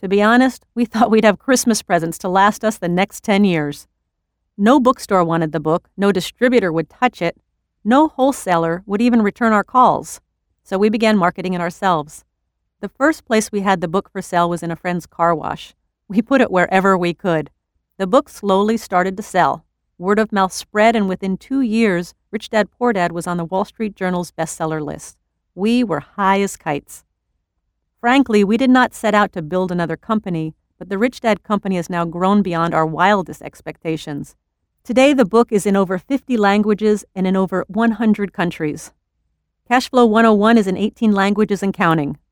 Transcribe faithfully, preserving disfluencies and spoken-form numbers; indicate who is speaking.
Speaker 1: To be honest, we thought we'd have Christmas presents to last us the next ten years. No bookstore wanted the book, no distributor would touch it, no wholesaler would even return our calls. So we began marketing it ourselves. The first place we had the book for sale was in a friend's car wash. We put it wherever we could. The book slowly started to sell. Word of mouth spread, and within two years, Rich Dad Poor Dad was on the Wall Street Journal's bestseller list. We were high as kites. Frankly, we did not set out to build another company, but the Rich Dad Company has now grown beyond our wildest expectations. Today, the book is in over fifty languages and in over one hundred countries. Cashflow one oh one is in eighteen languages and counting.